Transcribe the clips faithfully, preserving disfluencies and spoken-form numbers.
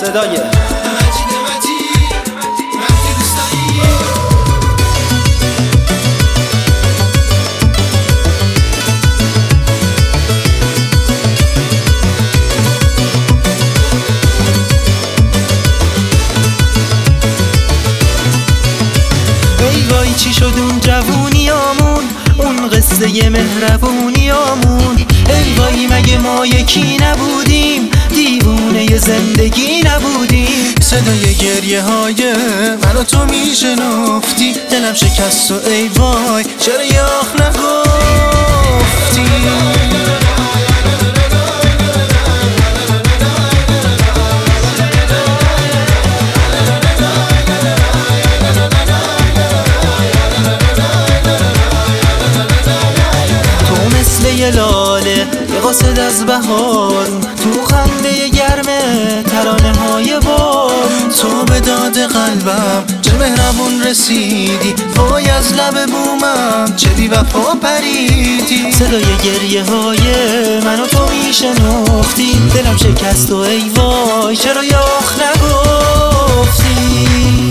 صدای چی شد اون جوونیامون، اون قصه مهربونیامون؟ ای وای مگه ما یکی نبودیم، دیوونه زندگی نبودیم؟ صدای گریه های من و تو میشنفتی، دلم شکست و ای وای چرا یه آخ نگفتی؟ یه لاله یه قاصد از بهارون، تو خنده گرمه ترانه های بارون. تو به داد قلبم چه مهربون رسیدی، وای از لب بومم چه بی وفا پریدی. صدای گریه های من و تو میشنفتی، دلم شکست و ای وای چرا یاخ نگفتی؟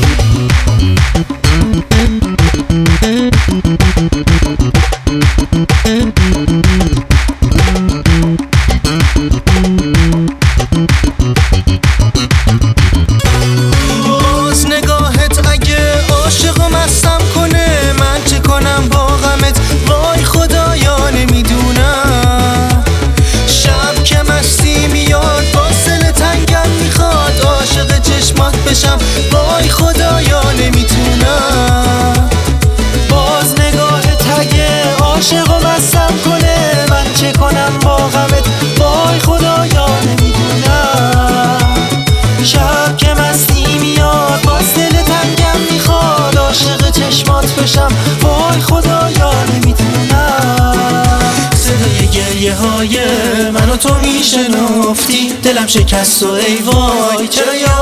باز نگاهت اگه عاشق و مستم کنه، من چه کنم با غمت وای خدایا نمیدونم. شب که مستی میاد باز دل تنگم میخواد عاشق چشمات بشم وای خدایا نمیتونم. باز نگاهت اگه عاشق و مستم کنه، من چه کنم با غمت وای خدایا نمیدونم. شب که مستی میاد باز دل تنگم میخواد عاشق چشمات بشم وای خدایا نمیدونم. صدای گریه های من و تو میشنفتی، دلم شکست و ای وای چرا یا